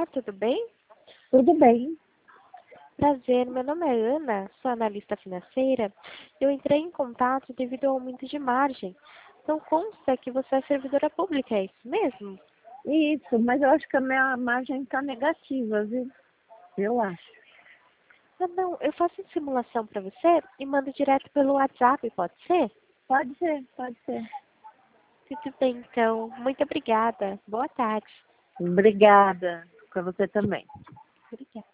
tudo bem? Tudo bem. Prazer, meu nome é Ana, sou analista financeira. Eu entrei em contato devido ao aumento de margem. Então consta que você é servidora pública, é isso mesmo? Isso, mas eu acho que a minha margem está negativa, viu? Eu acho. Ah, não, eu faço simulação para você e mando direto pelo WhatsApp, pode ser? Pode ser, pode ser. Tudo bem, então. Muito obrigada. Boa tarde. Obrigada. Para você também. Obrigada.